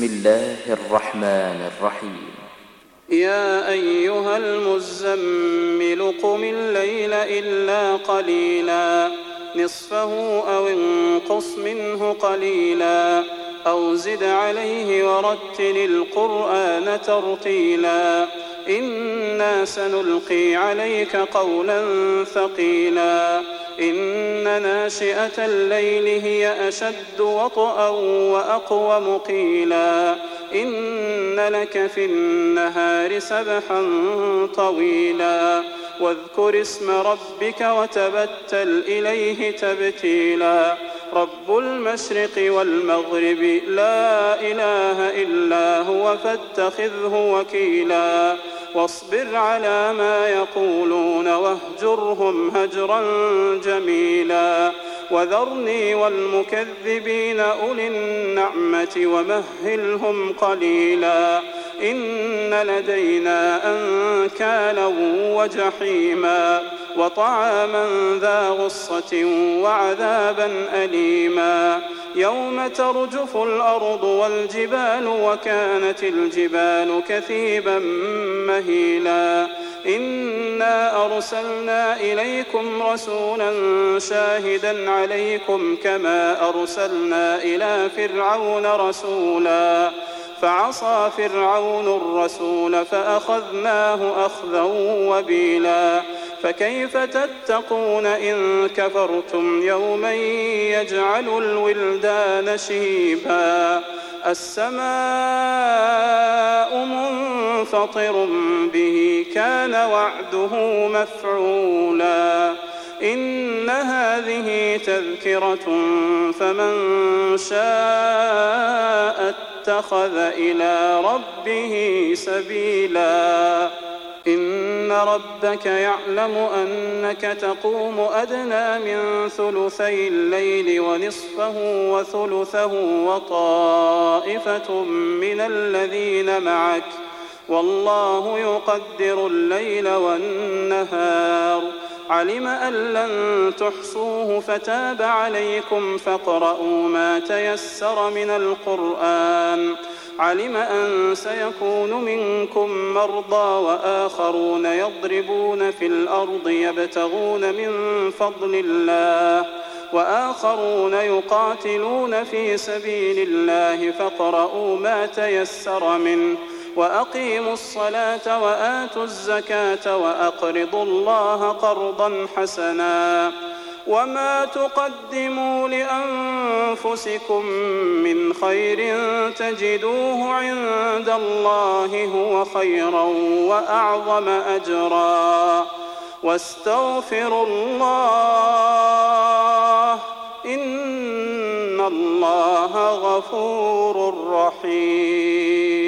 بسم الله الرحمن الرحيم يا أيها المزمل قم الليل إلا قليلا نصفه أو انقص منه قليلا أو زد عليه ورتل القرآن ترتيلا إنا سنلقي عليك قولا ثقيلا إن ناشئة الليل هي أشد وطئا وأقوم قيلا إن لك في النهار سبحا طويلا واذكر اسم ربك وتبتل إليه تبتيلا رب المشرق والمغرب لا إله إلا هو فاتخذه وكيلا واصبر على ما يقولون واهجرهم هجرا جميلا وذرني والمكذبين أولي النعمة ومهلهم قليلا إن لدينا أنكالا وجحيما وطعاما ذا غصة وعذابا أليما يوم ترجف الأرض والجبال وكانت الجبال كثيبا مهيلا إنا أرسلنا إليكم رسولا شاهدا عليكم كما أرسلنا إلى فرعون رسولا فعصى فرعون الرسول فأخذناه أخذا وبيلا فكيف تتقون إن كفرتم يوما يجعل الولدان شيبا السماء منفطر به كان وعده مفعولا إن هذه تذكرة فمن شاء اتخذ إلى ربه سبيلا إن ربك يعلم أنك تقوم أدنى من ثلثي الليل ونصفه وثلثه وطائفة من الذين معك والله يقدر الليل والنهار علم أن لن تحصوه فتاب عليكم فاقرؤوا ما تيسر من القرآن علم أن سيكون منكم مرضى وآخرون يضربون في الأرض يبتغون من فضل الله وآخرون يقاتلون في سبيل الله فاقرؤوا ما تيسر منه وأقيموا الصلاة وآتوا الزكاة وأقرضوا الله قرضا حسنا وما تقدموا لأنفسكم من خير تجدوه عند الله هو خيرا وأعظم أجرا واستغفروا الله إن الله غفور رحيم